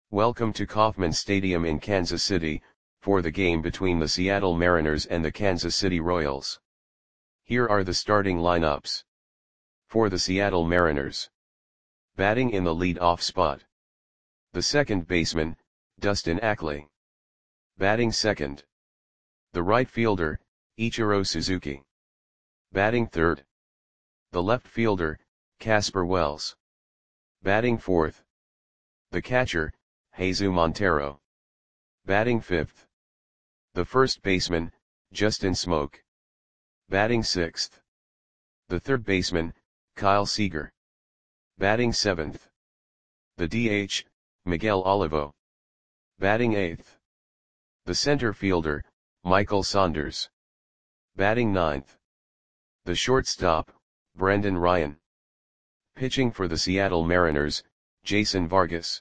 Welcome to Kauffman Stadium in Kansas City, for the game between the Seattle Mariners and the Kansas City Royals. Here are the starting lineups. For the Seattle Mariners. Batting in the lead-off spot. The second baseman, Dustin Ackley. Batting second. The right fielder, Ichiro Suzuki. Batting third. The left fielder, Casper Wells. Batting fourth. The catcher, Jesus Montero. Batting fifth. The first baseman, Justin Smoak. Batting sixth. The third baseman, Kyle Seager. Batting seventh. The DH, Miguel Olivo. Batting eighth. The center fielder, Michael Saunders. Batting ninth. The shortstop, Brendan Ryan. Pitching for the Seattle Mariners, Jason Vargas.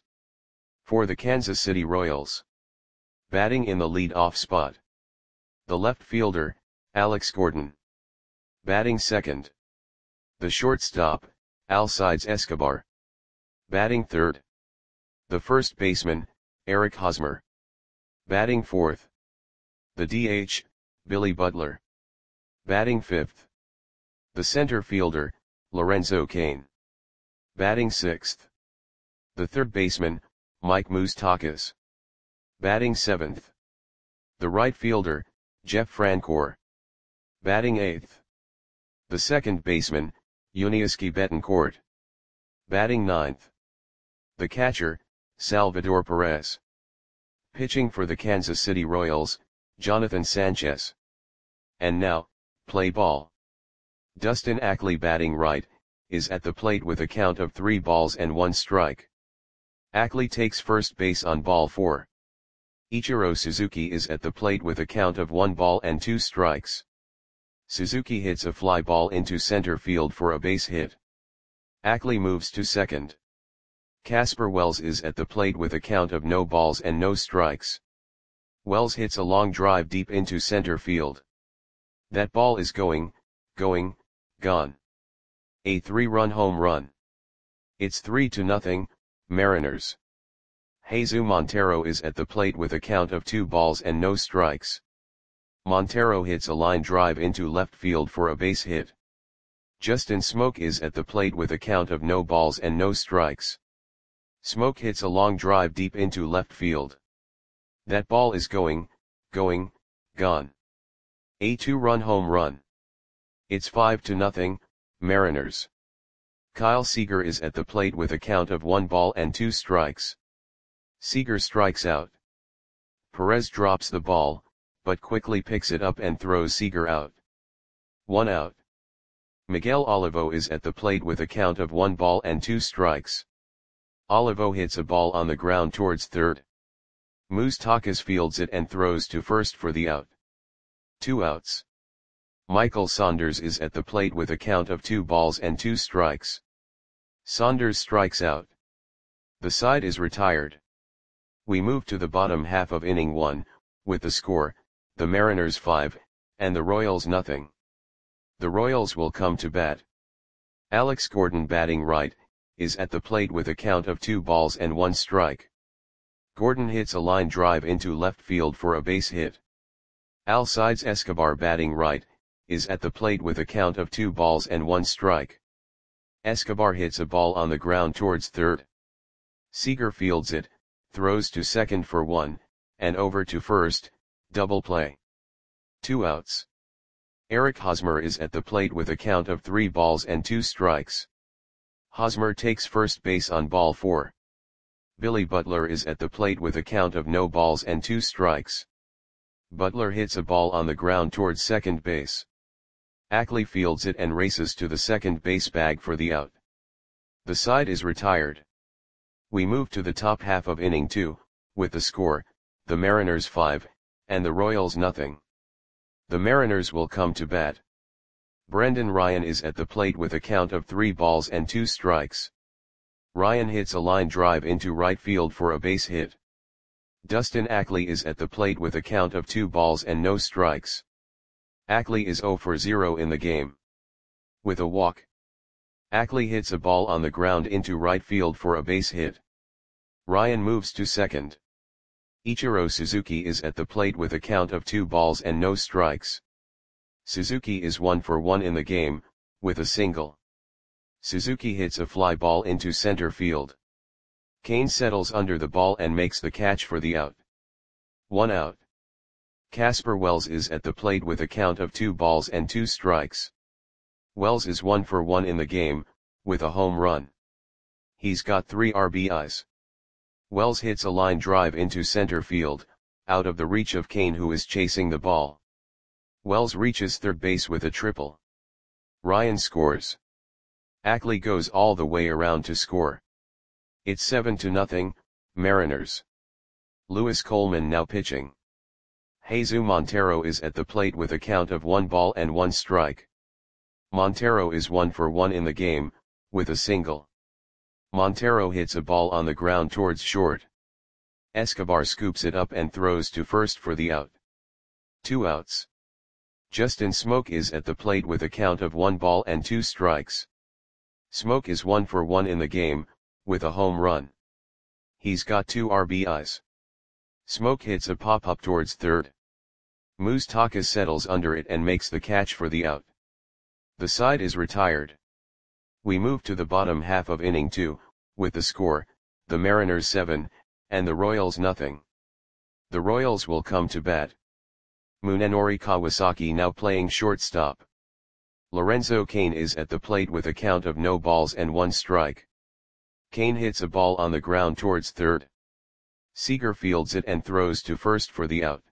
For the Kansas City Royals. Batting in the lead-off spot. The left fielder, Alex Gordon. Batting second. The shortstop, Alcides Escobar. Batting third. The first baseman, Eric Hosmer. Batting fourth. The DH, Billy Butler. Batting fifth. The center fielder, Lorenzo Cain. Batting sixth. The third baseman, Mike Moustakas. Batting seventh. The right fielder, Jeff Francoeur. Batting eighth. The second baseman, Yuniesky Betancourt. Batting ninth. The catcher, Salvador Perez. Pitching for the Kansas City Royals, Jonathan Sanchez. And now, play ball. Dustin Ackley batting right, is at the plate with a count of 3 balls and 1 strike. Ackley takes first base on ball 4. Ichiro Suzuki is at the plate with a count of 1 ball and 2 strikes. Suzuki hits a fly ball into center field for a base hit. Ackley moves to second. Casper Wells is at the plate with a count of no balls and no strikes. Wells hits a long drive deep into center field. That ball is gone. A 3-run home run. It's 3-0, Mariners. Jesus Montero is at the plate with a count of 2 balls and no strikes. Montero hits a line drive into left field for a base hit. Justin Smoak is at the plate with a count of no balls and no strikes. Smoak hits a long drive deep into left field. That ball is gone. A 2-run home run. It's 5-0, Mariners. Kyle Seager is at the plate with a count of 1 ball and 2 strikes. Seager strikes out. Perez drops the ball, but quickly picks it up and throws Seager out. 1 out. Miguel Olivo is at the plate with a count of 1 ball and 2 strikes. Olivo hits a ball on the ground towards third. Moustakas fields it and throws to first for the out. 2 outs. Michael Saunders is at the plate with a count of 2 balls and 2 strikes. Saunders strikes out. The side is retired. We move to the bottom half of inning 1, with the score, the Mariners 5, and the Royals nothing. The Royals will come to bat. Alex Gordon batting right, is at the plate with a count of 2 balls and 1 strike. Gordon hits a line drive into left field for a base hit. Alcides Escobar batting right, is at the plate with a count of 2 balls and 1 strike. Escobar hits a ball on the ground towards third. Seager fields it, throws to second for 1, and over to first, double play. 2 outs. Eric Hosmer is at the plate with a count of 3 balls and 2 strikes. Hosmer takes first base on ball 4. Billy Butler is at the plate with a count of no balls and 2 strikes. Butler hits a ball on the ground towards second base. Ackley fields it and races to the second base bag for the out. The side is retired. We move to the top half of inning 2, with the score, the Mariners 5, and the Royals nothing. The Mariners will come to bat. Brendan Ryan is at the plate with a count of 3 balls and 2 strikes. Ryan hits a line drive into right field for a base hit. Dustin Ackley is at the plate with a count of 2 balls and no strikes. Ackley is 0 for 0 in the game. With a walk. Ackley hits a ball on the ground into right field for a base hit. Ryan moves to second. Ichiro Suzuki is at the plate with a count of 2 balls and no strikes. Suzuki is 1 for 1 in the game, with a single. Suzuki hits a fly ball into center field. Kane settles under the ball and makes the catch for the out. 1 out. Casper Wells is at the plate with a count of 2 balls and 2 strikes. Wells is 1 for 1 in the game, with a home run. He's got 3 RBIs. Wells hits a line drive into center field, out of the reach of Kane, who is chasing the ball. Wells reaches third base with a triple. Ryan scores. Ackley goes all the way around to score. It's 7-0, Mariners. Lewis Coleman now pitching. Jesus Montero is at the plate with a count of 1 ball and 1 strike. Montero is 1 for 1 in the game, with a single. Montero hits a ball on the ground towards short. Escobar scoops it up and throws to first for the out. 2 outs. Justin Smoke is at the plate with a count of 1 ball and 2 strikes. Smoke is 1 for 1 in the game, with a home run. He's got 2 RBIs. Smoke hits a pop-up towards third. Moustakas settles under it and makes the catch for the out. The side is retired. We move to the bottom half of inning 2, with the score, the Mariners 7, and the Royals nothing. The Royals will come to bat. Munenori Kawasaki now playing shortstop. Lorenzo Cain is at the plate with a count of no balls and 1 strike. Cain hits a ball on the ground towards third. Seager fields it and throws to first for the out.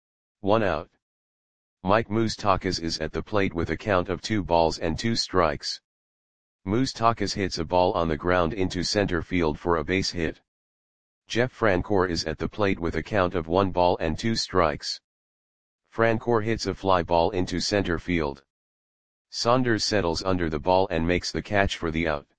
1 out. Mike Moustakas is at the plate with a count of 2 balls and 2 strikes. Moustakas hits a ball on the ground into center field for a base hit. Jeff Francoeur is at the plate with a count of 1 ball and 2 strikes. Francoeur hits a fly ball into center field. Saunders settles under the ball and makes the catch for the out.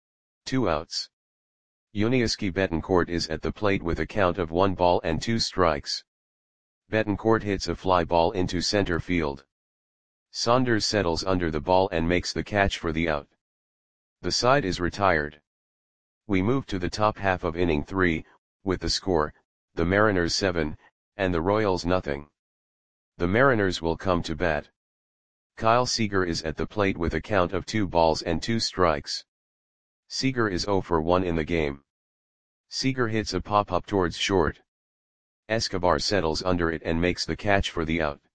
2 outs. Yuniesky Betancourt is at the plate with a count of 1 ball and 2 strikes. Betancourt hits a fly ball into center field. Saunders settles under the ball and makes the catch for the out. The side is retired. We move to the top half of inning 3, with the score, the Mariners 7, and the Royals nothing. The Mariners will come to bat. Kyle Seager is at the plate with a count of 2 balls and 2 strikes. Seager is 0 for 1 in the game. Seager hits a pop-up towards short. Escobar settles under it and makes the catch for the out.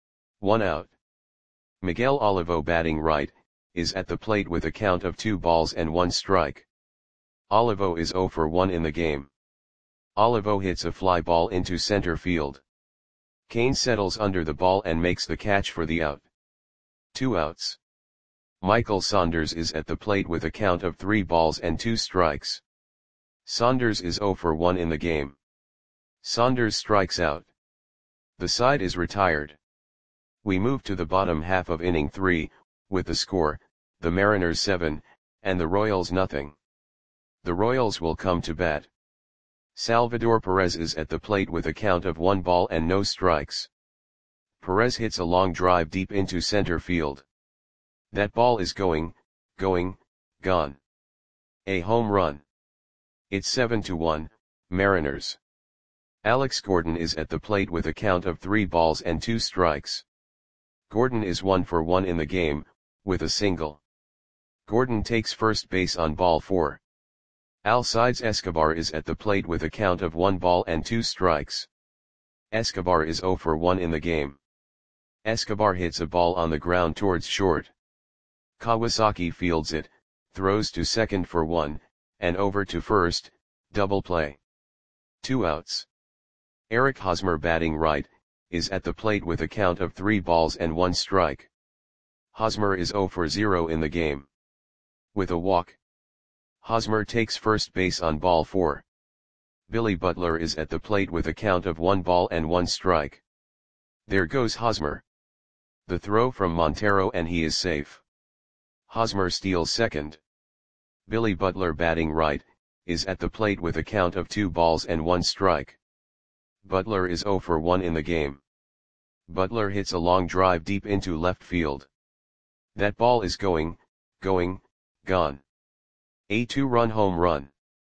1 out. Miguel Olivo batting right, is at the plate with a count of 2 balls and 1 strike. Olivo is 0 for 1 in the game. Olivo hits a fly ball into center field. Cain settles under the ball and makes the catch for the out. 2 outs. Michael Saunders is at the plate with a count of 3 balls and 2 strikes. Saunders is 0 for 1 in the game. Saunders strikes out. The side is retired. We move to the bottom half of inning 3, with the score, the Mariners 7, and the Royals nothing. The Royals will come to bat. Salvador Perez is at the plate with a count of 1 ball and no strikes. Perez hits a long drive deep into center field. That ball is going, gone. A home run. It's 7-1, Mariners. Alex Gordon is at the plate with a count of 3 balls and 2 strikes. Gordon is 1 for 1 in the game, with a single. Gordon takes first base on ball 4. Alcides Escobar is at the plate with a count of 1 ball and 2 strikes. Escobar is 0 for 1 in the game. Escobar hits a ball on the ground towards short. Kawasaki fields it, throws to second for 1, and over to first, double play. 2 outs. Eric Hosmer batting right, is at the plate with a count of 3 balls and 1 strike. Hosmer is 0 for 0 in the game. With a walk. Hosmer takes first base on ball 4. Billy Butler is at the plate with a count of 1 ball and 1 strike. There goes Hosmer. The throw from Montero and he is safe. Hosmer steals second. Billy Butler batting right, is at the plate with a count of 2 balls and 1 strike. Butler is 0 for 1 in the game. Butler hits a long drive deep into left field. That ball is going, gone. A 2-run home run.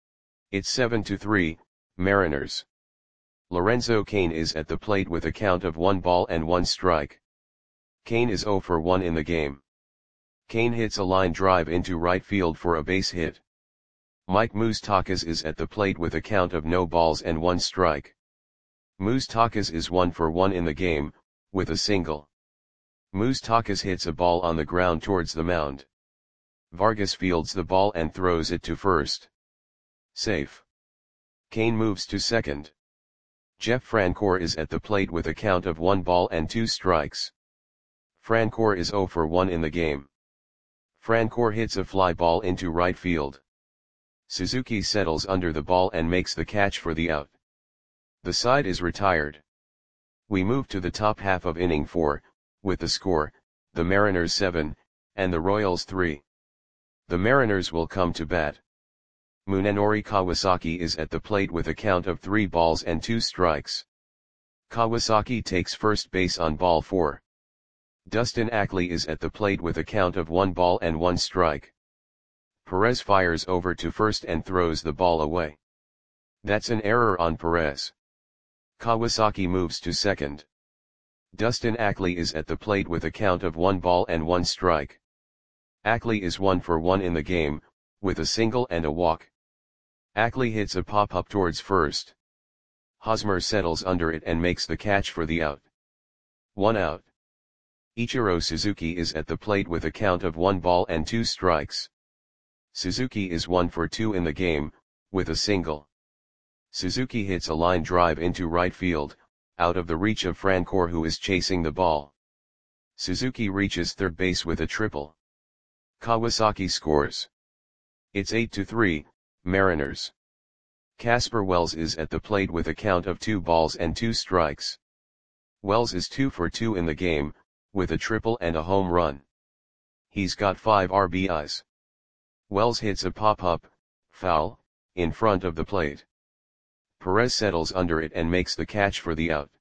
It's 7-3, Mariners. Lorenzo Cain is at the plate with a count of 1 ball and 1 strike. Cain is 0 for 1 in the game. Cain hits a line drive into right field for a base hit. Mike Moustakas is at the plate with a count of no balls and 1 strike. Moustakas is 1 for 1 in the game, with a single. Moustakas hits a ball on the ground towards the mound. Vargas fields the ball and throws it to first. Safe. Cain moves to second. Jeff Francoeur is at the plate with a count of 1 ball and 2 strikes. Francoeur is 0 for 1 in the game. Francoeur hits a fly ball into right field. Suzuki settles under the ball and makes the catch for the out. The side is retired. We move to the top half of inning 4, with the score, the Mariners 7, and the Royals 3. The Mariners will come to bat. Munenori Kawasaki is at the plate with a count of 3 balls and 2 strikes. Kawasaki takes first base on ball 4. Dustin Ackley is at the plate with a count of 1 ball and 1 strike. Perez fires over to first and throws the ball away. That's an error on Perez. Kawasaki moves to second. Dustin Ackley is at the plate with a count of 1 ball and 1 strike. Ackley is 1 for 1 in the game, with a single and a walk. Ackley hits a pop-up towards first. Hosmer settles under it and makes the catch for the out. 1 out. Ichiro Suzuki is at the plate with a count of 1 ball and 2 strikes. Suzuki is 1 for 2 in the game, with a single. Suzuki hits a line drive into right field, out of the reach of Francoeur who is chasing the ball. Suzuki reaches third base with a triple. Kawasaki scores. It's 8-3, Mariners. Casper Wells is at the plate with a count of 2 balls and 2 strikes. Wells is 2 for 2 in the game, with a triple and a home run. He's got 5 RBIs. Wells hits a pop-up, foul, in front of the plate. Perez settles under it and makes the catch for the out.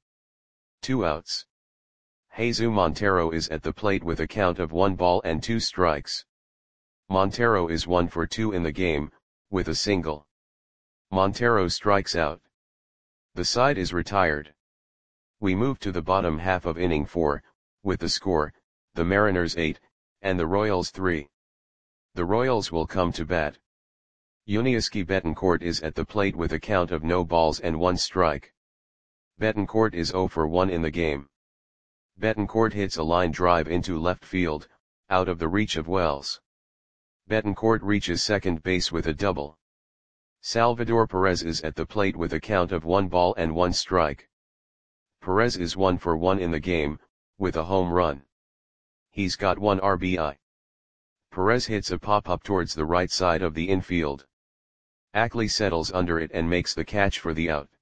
2 outs. Jesus Montero is at the plate with a count of 1 ball and 2 strikes. Montero is 1 for 2 in the game, with a single. Montero strikes out. The side is retired. We move to the bottom half of inning 4, with the score, the Mariners 8, and the Royals 3. The Royals will come to bat. Yuniesky Betancourt is at the plate with a count of no balls and 1 strike. Betancourt is 0 for 1 in the game. Betancourt hits a line drive into left field, out of the reach of Wells. Betancourt reaches second base with a double. Salvador Perez is at the plate with a count of 1 ball and 1 strike. Perez is 1 for 1 in the game, with a home run. He's got 1 RBI. Perez hits a pop-up towards the right side of the infield. Ackley settles under it and makes the catch for the out.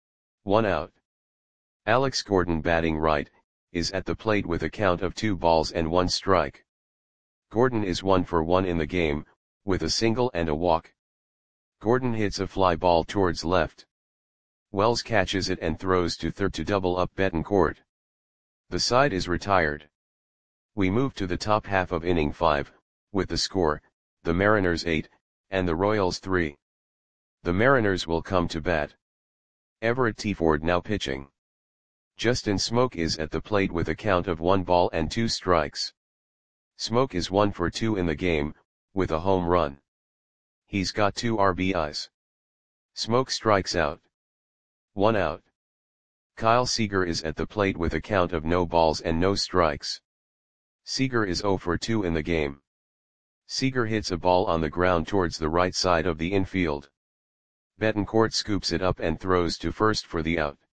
1 out. Alex Gordon, batting right, is at the plate with a count of 2 balls and 1 strike. Gordon is 1 for 1 in the game, with a single and a walk. Gordon hits a fly ball towards left. Wells catches it and throws to third to double up Betancourt. The side is retired. We move to the top half of inning 5, with the score, the Mariners 8, and the Royals 3. The Mariners will come to bat. Everett Ford now pitching. Justin Smoke is at the plate with a count of 1 ball and 2 strikes. Smoke is 1 for 2 in the game, with a home run. He's got 2 RBIs. Smoke strikes out. 1 out. Kyle Seager is at the plate with a count of no balls and no strikes. Seager is 0 for 2 in the game. Seager hits a ball on the ground towards the right side of the infield. Betancourt scoops it up and throws to first for the out.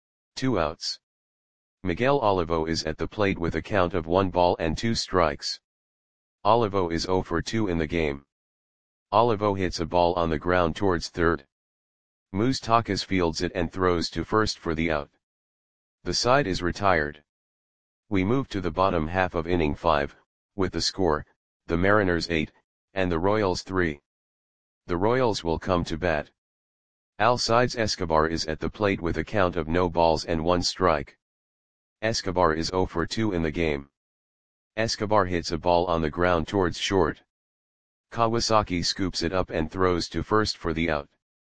2 outs. Miguel Olivo is at the plate with a count of 1 ball and 2 strikes. Olivo is 0 for 2 in the game. Olivo hits a ball on the ground towards third. Moustakas fields it and throws to first for the out. The side is retired. We move to the bottom half of inning 5, with the score, the Mariners 8, and the Royals 3. The Royals will come to bat. Alcides Escobar is at the plate with a count of no balls and 1 strike. Escobar is 0 for 2 in the game. Escobar hits a ball on the ground towards short. Kawasaki scoops it up and throws to first for the out.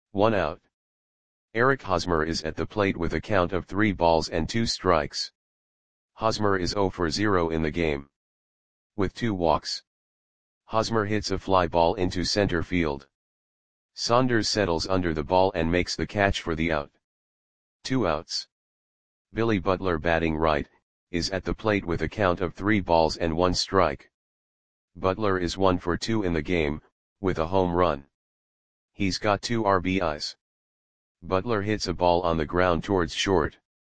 1 out. Eric Hosmer is at the plate with a count of 3 balls and 2 strikes. Hosmer is 0 for 0 in the game. With 2 walks. Hosmer hits a fly ball into center field. Saunders settles under the ball and makes the catch for the out. 2 outs. Billy Butler, batting right, is at the plate with a count of 3 balls and 1 strike. Butler is 1 for 2 in the game, with a home run. He's got 2 RBIs. Butler hits a ball on the ground towards short.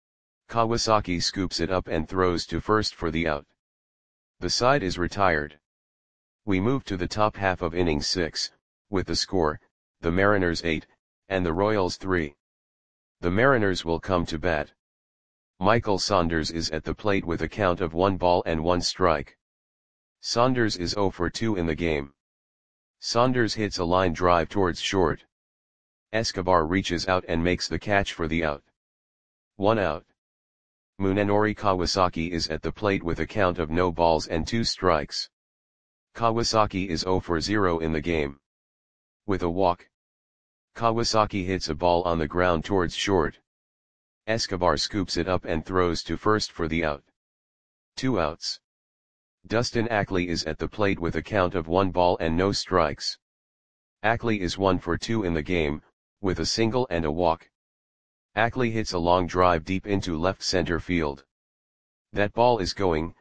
Kawasaki scoops it up and throws to first for the out. The side is retired. We move to the top half of inning 6, with the score, the Mariners 8, and the Royals 3. The Mariners will come to bat. Michael Saunders is at the plate with a count of 1 ball and 1 strike. Saunders is 0 for 2 in the game. Saunders hits a line drive towards short. Escobar reaches out and makes the catch for the out. 1 out. Munenori Kawasaki is at the plate with a count of no balls and 2 strikes. Kawasaki is 0 for 0 in the game. With a walk. Kawasaki hits a ball on the ground towards short. Escobar scoops it up and throws to first for the out. 2 outs. Dustin Ackley is at the plate with a count of 1 ball and no strikes. Ackley is 1 for 2 in the game, with a single and a walk. Ackley hits a long drive deep into left center field. That ball is going,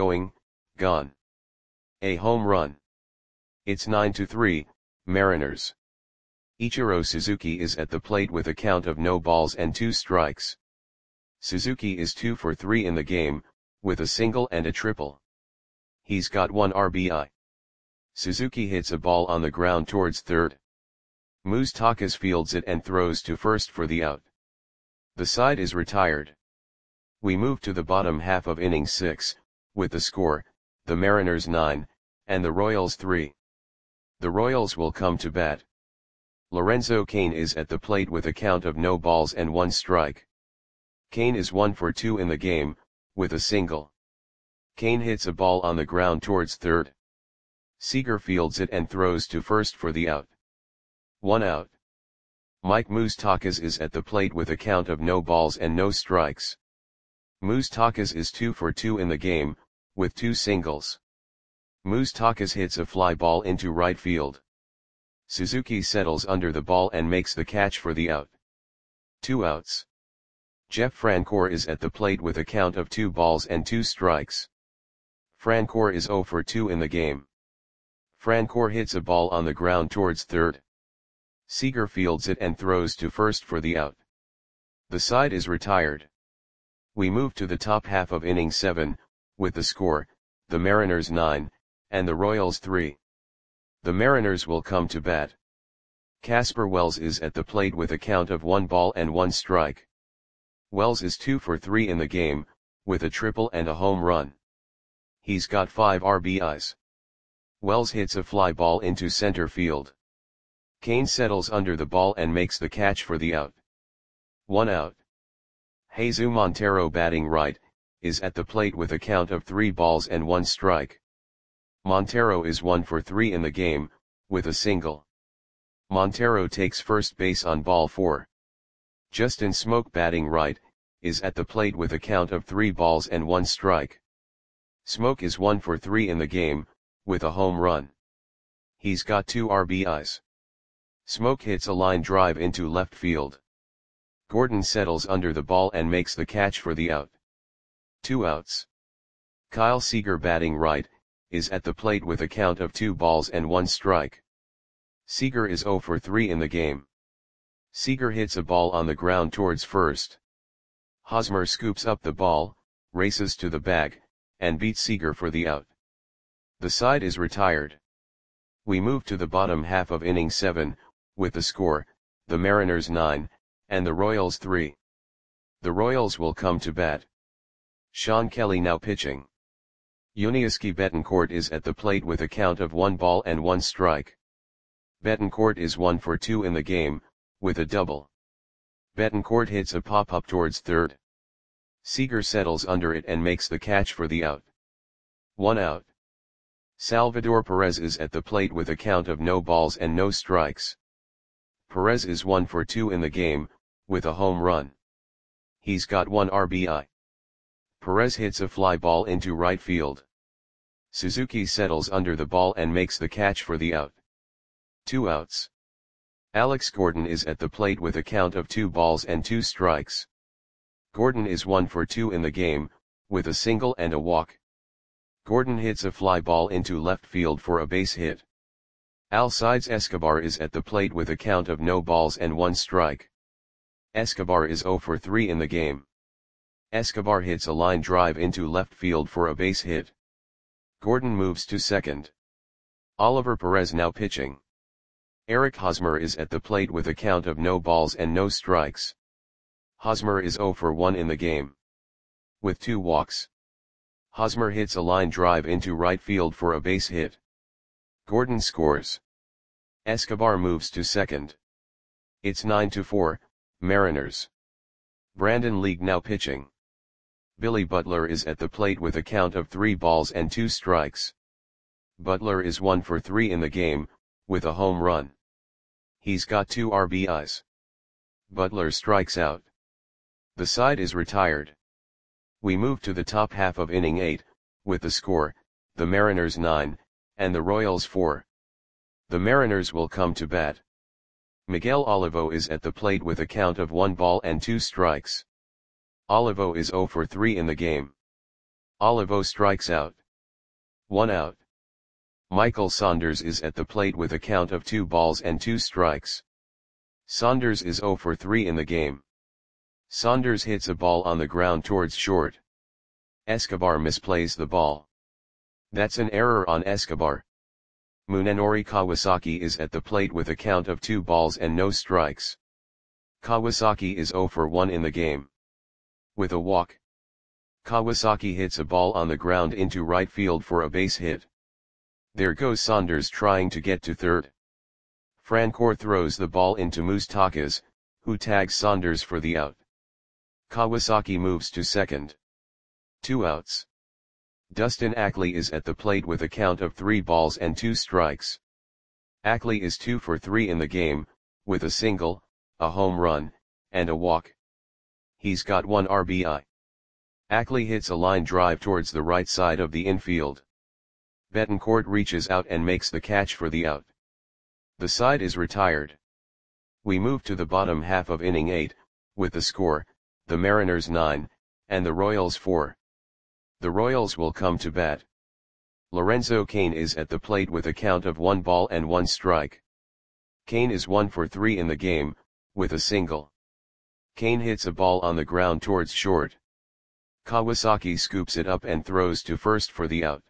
gone. A home run. It's 9-3, Mariners. Ichiro Suzuki is at the plate with a count of no balls and 2 strikes. Suzuki is 2 for 3 in the game, with a single and a triple. He's got 1 RBI. Suzuki hits a ball on the ground towards third. Moustakas fields it and throws to first for the out. The side is retired. We move to the bottom half of inning 6, with the score, the Mariners 9, and the Royals 3. The Royals will come to bat. Lorenzo Cain is at the plate with a count of no balls and 1 strike. Cain is 1 for 2 in the game, with a single. Cain hits a ball on the ground towards third. Seager fields it and throws to first for the out. 1 out. Mike Moustakas is at the plate with a count of no balls and no strikes. Moustakas is 2 for 2 in the game, with 2 singles. Moustakas hits a fly ball into right field. Suzuki settles under the ball and makes the catch for the out. 2 outs. Jeff Francoeur is at the plate with a count of 2 balls and 2 strikes. Francoeur is 0 for 2 in the game. Francoeur hits a ball on the ground towards third. Seager fields it and throws to first for the out. The side is retired. We move to the top half of inning 7, with the score, the Mariners 9, and the Royals 3. The Mariners will come to bat. Casper Wells is at the plate with a count of 1 ball and 1 strike. Wells is 2 for 3 in the game, with a triple and a home run. He's got 5 RBIs. Wells hits a fly ball into center field. Cain settles under the ball and makes the catch for the out. 1 out. Jesus Montero, batting right, is at the plate with a count of 3 balls and 1 strike. Montero is 1 for 3 in the game, with a single. Montero takes first base on ball 4. Justin Smoke, batting right, is at the plate with a count of 3 balls and 1 strike. Smoke is 1 for 3 in the game, with a home run. He's got 2 RBIs. Smoke hits a line drive into left field. Gordon settles under the ball and makes the catch for the out. 2 outs. Kyle Seager, batting right, is at the plate with a count of 2 balls and 1 strike. Seager is 0 for 3 in the game. Seager hits a ball on the ground towards first. Hosmer scoops up the ball, races to the bag, and beats Seager for the out. The side is retired. We move to the bottom half of inning 7, with the score, the Mariners 9, and the Royals 3. The Royals will come to bat. Sean Kelly now pitching. Yuniesky Betancourt is at the plate with a count of 1 ball and 1 strike. Betancourt is 1 for 2 in the game, with a double. Betancourt hits a pop-up towards third. Seager settles under it and makes the catch for the out. 1 out. Salvador Perez is at the plate with a count of no balls and no strikes. Perez is 1 for 2 in the game, with a home run. He's got 1 RBI. Perez hits a fly ball into right field. Suzuki settles under the ball and makes the catch for the out. 2 outs. Alex Gordon is at the plate with a count of 2 balls and 2 strikes. Gordon is 1 for 2 in the game, with a single and a walk. Gordon hits a fly ball into left field for a base hit. Alcides Escobar is at the plate with a count of no balls and 1 strike. Escobar is 0 for 3 in the game. Escobar hits a line drive into left field for a base hit. Gordon moves to second. Oliver Perez now pitching. Eric Hosmer is at the plate with a count of no balls and no strikes. Hosmer is 0 for 1 in the game. With 2 walks. Hosmer hits a line drive into right field for a base hit. Gordon scores. Escobar moves to second. It's 9-4, Mariners. Brandon League now pitching. Billy Butler is at the plate with a count of 3 balls and 2 strikes. Butler is 1 for 3 in the game, with a home run. He's got 2 RBIs. Butler strikes out. The side is retired. We move to the top half of inning 8, with the score, the Mariners 9, and the Royals 4. The Mariners will come to bat. Miguel Olivo is at the plate with a count of 1 ball and 2 strikes. Olivo is 0 for 3 in the game. Olivo strikes out. 1 out. Michael Saunders is at the plate with a count of 2 balls and 2 strikes. Saunders is 0 for 3 in the game. Saunders hits a ball on the ground towards short. Escobar misplays the ball. That's an error on Escobar. Munenori Kawasaki is at the plate with a count of 2 balls and no strikes. Kawasaki is 0 for 1 in the game. With a walk. Kawasaki hits a ball on the ground into right field for a base hit. There goes Saunders trying to get to third. Francoeur throws the ball into Moustakas, who tags Saunders for the out. Kawasaki moves to second. 2 outs. Dustin Ackley is at the plate with a count of 3 balls and 2 strikes. Ackley is 2 for 3 in the game, with a single, a home run, and a walk. He's got 1 RBI. Ackley hits a line drive towards the right side of the infield. Betancourt reaches out and makes the catch for the out. The side is retired. We move to the bottom half of inning 8, with the score, the Mariners 9, and the Royals 4. The Royals will come to bat. Lorenzo Cain is at the plate with a count of 1 ball and 1 strike. Cain is 1 for 3 in the game, with a single. Cain hits a ball on the ground towards short. Kawasaki scoops it up and throws to first for the out.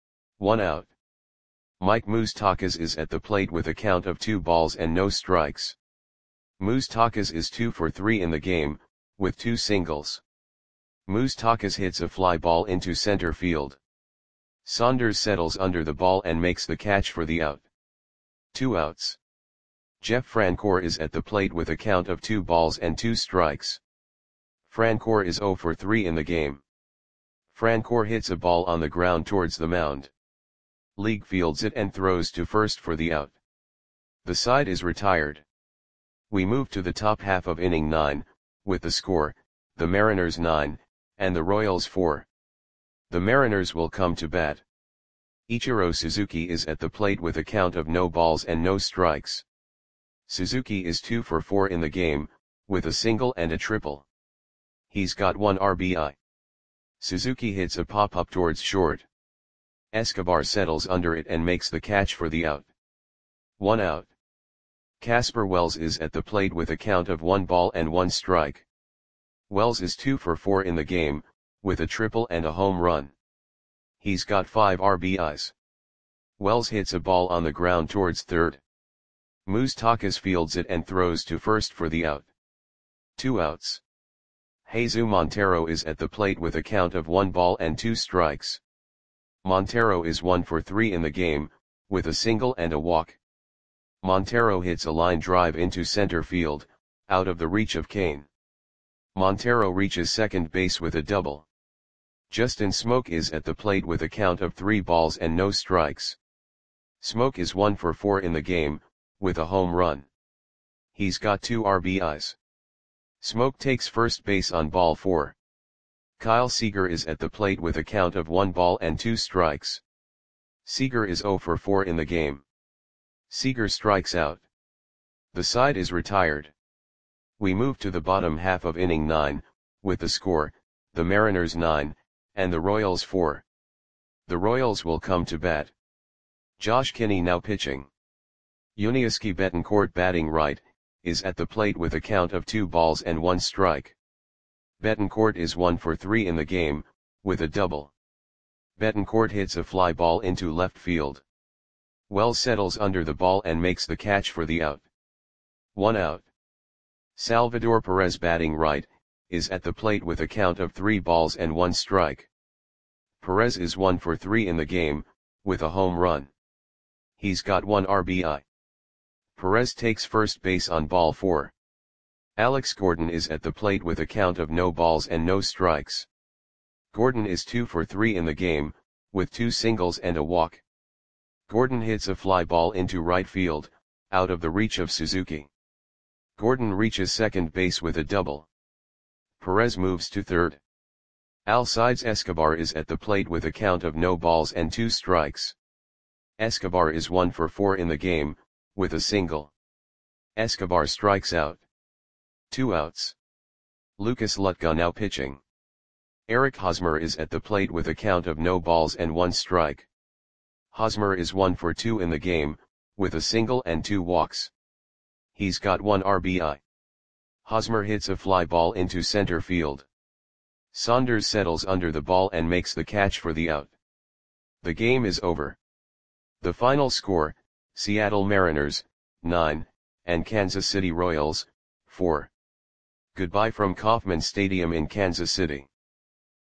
1 out. Mike Moustakas is at the plate with a count of 2 balls and no strikes. Moustakas is 2 for 3 in the game, with 2 singles. Moustakas hits a fly ball into center field. Saunders settles under the ball and makes the catch for the out. 2 outs. Jeff Francoeur is at the plate with a count of 2 balls and 2 strikes. Francoeur is 0 for 3 in the game. Francoeur hits a ball on the ground towards the mound. League fields it and throws to first for the out. The side is retired. We move to the top half of inning 9, with the score, the Mariners 9, and the Royals 4. The Mariners will come to bat. Ichiro Suzuki is at the plate with a count of no balls and no strikes. Suzuki is 2 for 4 in the game, with a single and a triple. He's got 1 RBI. Suzuki hits a pop-up towards short. Escobar settles under it and makes the catch for the out. 1 out. Casper Wells is at the plate with a count of 1 ball and 1 strike. Wells is 2 for 4 in the game, with a triple and a home run. He's got 5 RBIs. Wells hits a ball on the ground towards third. Moustakas fields it and throws to first for the out. 2 outs. Jesus Montero is at the plate with a count of 1 ball and 2 strikes. Montero is 1 for 3 in the game, with a single and a walk. Montero hits a line drive into center field, out of the reach of Cain. Montero reaches second base with a double. Justin Smoke is at the plate with a count of 3 balls and no strikes. Smoke is 1 for 4 in the game, with a home run. He's got 2 RBIs. Smoke takes first base on ball 4. Kyle Seager is at the plate with a count of 1 ball and 2 strikes. Seager is 0 for 4 in the game. Seager strikes out. The side is retired. We move to the bottom half of inning 9, with the score, the Mariners 9, and the Royals 4. The Royals will come to bat. Josh Kinney now pitching. Yuniesky Betancourt batting right, is at the plate with a count of 2 balls and 1 strike. Betancourt is 1 for 3 in the game, with a double. Betancourt hits a fly ball into left field. Wells settles under the ball and makes the catch for the out. 1 out. Salvador Perez batting right, is at the plate with a count of 3 balls and 1 strike. Perez is 1 for 3 in the game, with a home run. He's got 1 RBI. Perez takes first base on ball 4. Alex Gordon is at the plate with a count of no balls and no strikes. Gordon is 2 for 3 in the game, with 2 singles and a walk. Gordon hits a fly ball into right field, out of the reach of Suzuki. Gordon reaches second base with a double. Perez moves to third. Alcides Escobar is at the plate with a count of no balls and 2 strikes. Escobar is 1 for 4 in the game, with a single. Escobar strikes out. 2 outs. Lucas Lutka now pitching. Eric Hosmer is at the plate with a count of no balls and 1 strike. Hosmer is 1 for 2 in the game, with a single and 2 walks. He's got 1 RBI. Hosmer hits a fly ball into center field. Saunders settles under the ball and makes the catch for the out. The game is over. The final score, Seattle Mariners, 9, and Kansas City Royals, 4. Goodbye from Kauffman Stadium in Kansas City.